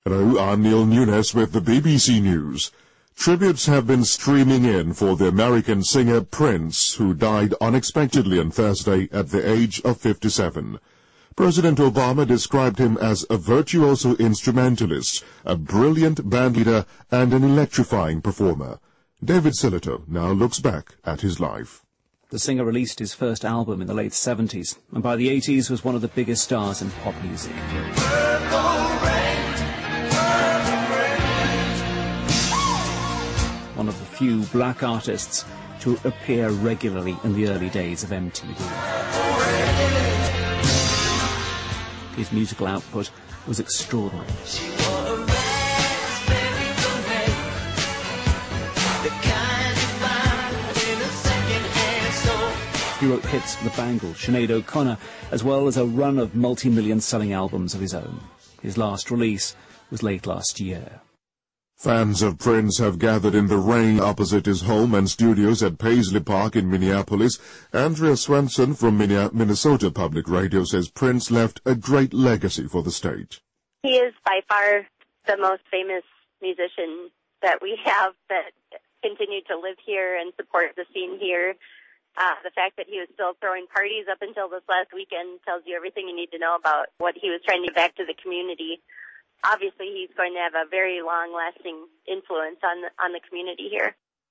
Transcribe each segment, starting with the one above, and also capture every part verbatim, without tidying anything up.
Hello, I'm Neil Nunes with the B B C News. Tributes have been streaming in for the American singer Prince, who died unexpectedly on Thursday at the age of fifty-seven. President Obama described him as a virtuoso instrumentalist, a brilliant bandleader, and an electrifying performer. David Sillito now looks back at his life. The singer released his first album in the late seventies, and by the eighties was one of the biggest stars in pop music. One of the few black artists to appear regularly in the early days of M T V. His musical output was extraordinary. He wrote hits for the Bangles, Sinead O'Connor, as well as a run of multi-million selling albums of his own. His last release was late last year. Fans of Prince have gathered in the rain opposite his home and studios at Paisley Park in Minneapolis. Andrea Swenson from Minnesota Public Radio says Prince left a great legacy for the state. He is by far the most famous musician that we have that continued to live here and support the scene here. Uh, the fact that he was still throwing parties up until this last weekend tells you everything you need to know about what he was trying to give back to the community. Obviously, he's going to have a very long-lasting influence on the, on the community here.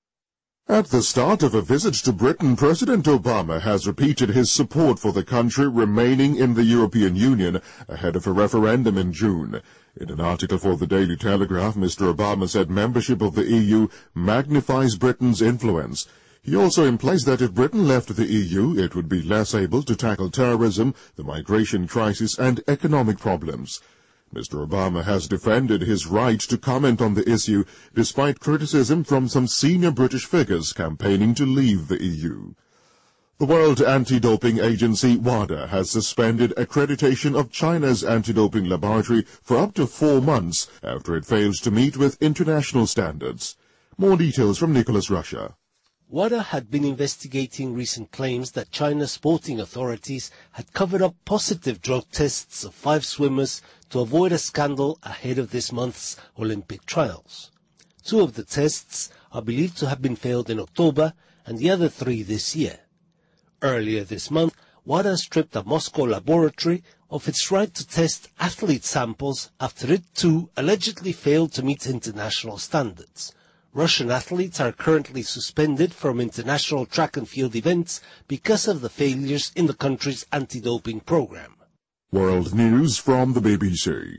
At the start of a visit to Britain, President Obama has repeated his support for the country remaining in the European Union ahead of a referendum in June. In an article for the Daily Telegraph, Mister Obama said membership of the E U magnifies Britain's influence. He also implies that if Britain left the E U, it would be less able to tackle terrorism, the migration crisis, and economic problems. Mister Obama has defended his right to comment on the issue, despite criticism from some senior British figures campaigning to leave the E U. The World Anti-Doping Agency, WADA, has suspended accreditation of China's anti-doping laboratory for up to four months after it failed to meet with international standards. More details from Nicholas Russia. WADA had been investigating recent claims that China's sporting authorities had covered up positive drug tests of five swimmers to avoid a scandal ahead of this month's Olympic trials. Two of the tests are believed to have been failed in October and the other three this year. Earlier this month, WADA stripped a Moscow laboratory of its right to test athlete samples after it too allegedly failed to meet international standards. Russian athletes are currently suspended from international track and field events because of the failures in the country's anti-doping program. World News from the B B C.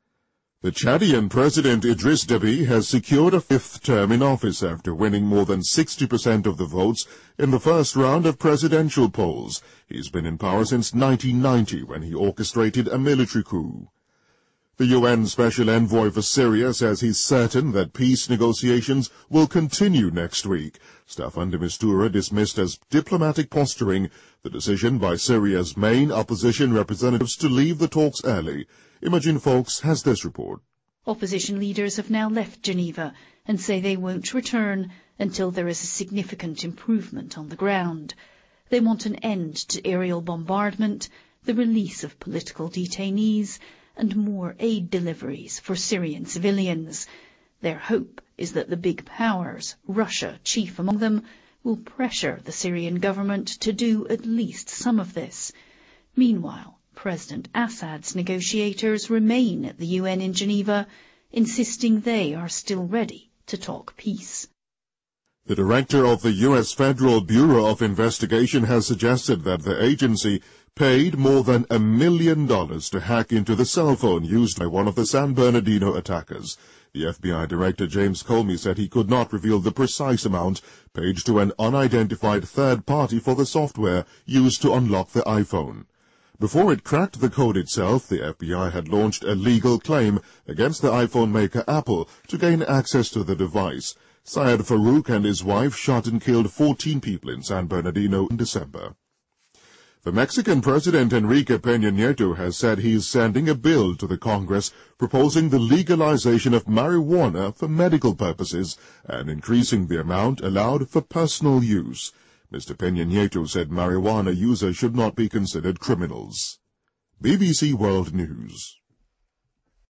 The Chadian President Idriss Déby has secured a fifth term in office after winning more than sixty percent of the votes in the first round of presidential polls. He's been in power since nineteen ninety, when he orchestrated a military coup. The U N Special Envoy for Syria says he's certain that peace negotiations will continue next week. Staffan de Mistura dismissed as diplomatic posturing the decision by Syria's main opposition representatives to leave the talks early. Imogen Folks has this report. Opposition leaders have now left Geneva and say they won't return until there is a significant improvement on the ground. They want an end to aerial bombardment, the release of political detainees, and more aid deliveries for Syrian civilians. Their hope is that the big powers, Russia chief among them, will pressure the Syrian government to do at least some of this. Meanwhile, President Assad's negotiators remain at the U N in Geneva, insisting they are still ready to talk peace. The director of the U S Federal Bureau of Investigation has suggested that the agency paid more than a million dollars to hack into the cell phone used by one of the San Bernardino attackers. The F B I Director James Comey said he could not reveal the precise amount paid to an unidentified third party for the software used to unlock the iPhone. Before it cracked the code itself, the F B I had launched a legal claim against the iPhone maker Apple to gain access to the device. Syed Farouk and his wife shot and killed fourteen people in San Bernardino in December. The Mexican President Enrique Peña Nieto has said he is sending a bill to the Congress proposing the legalization of marijuana for medical purposes and increasing the amount allowed for personal use. Mister Peña Nieto said marijuana users should not be considered criminals. B B C World News.